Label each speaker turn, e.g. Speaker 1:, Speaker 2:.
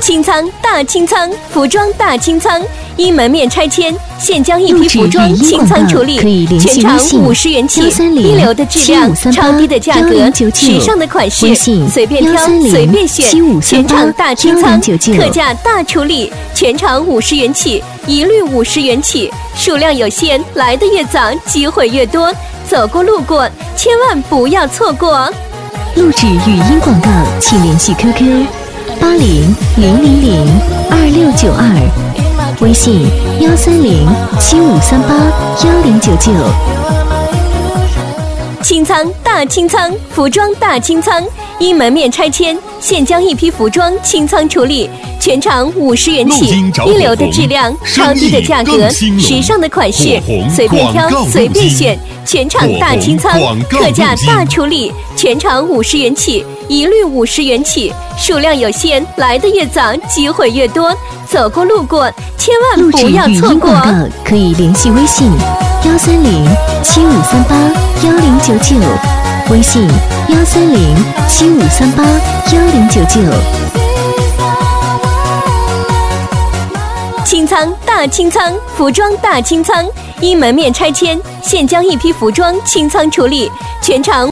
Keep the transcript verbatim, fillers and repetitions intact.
Speaker 1: 清仓大清仓，服装大清仓，一门面拆迁，现将一批服装清仓处理，全场五十元起，一流的质量，超低的价格，时尚的款式，随便挑，随便选，全场大清仓，特价大处理，全场五十元起，一律五十元起，数量有限，来的越早，机会越多，走过路过，千万不要错过。
Speaker 2: 录制语音广告，请联系 Q Q 八零零零零二六九二，微信幺三零七五三八幺零九九。
Speaker 1: 清仓大清仓，服装大清仓，一门面拆迁，现将一批服装清仓处理，全场五十元起，一流的质量，超低的价格，时尚的款式，随便挑，随便选，全场大清仓，特价大处理，全场五十元起，一律五十元起，数量有限，来的越早，机会越多，走过路过，千万不要错过。
Speaker 2: 可以联系微信幺三零七五三八幺零九九，微信幺三零七五三八幺零九九。
Speaker 1: 清仓大清仓，服装大清仓，一门面拆迁，现将一批服装清仓处理，全场